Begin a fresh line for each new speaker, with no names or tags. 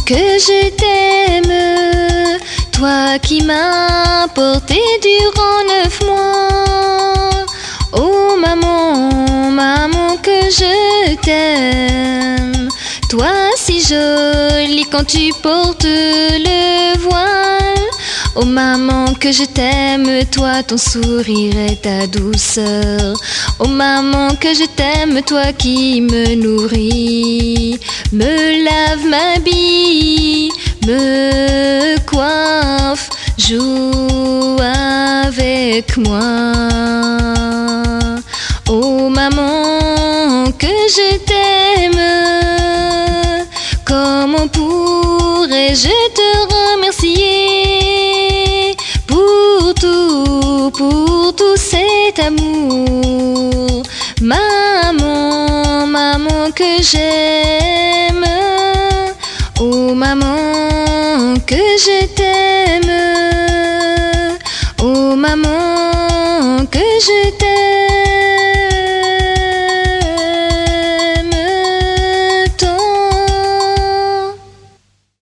que je t'aime, toi qui m'as porté durant 9 mois. Oh maman, maman que je t'aime, toi si jolie quand tu portes le voile. Oh maman que je t'aime, toi ton sourire et ta douceur. Oh maman que je t'aime, toi qui me nourris, me lave, m'habille, me coiffe, joue avec moi. Oh maman que je t'aime, comment pourrais-je te remercier pour tout cet amour. Maman, maman que j'aime, oh maman que je t'aime, oh maman que je t'aime.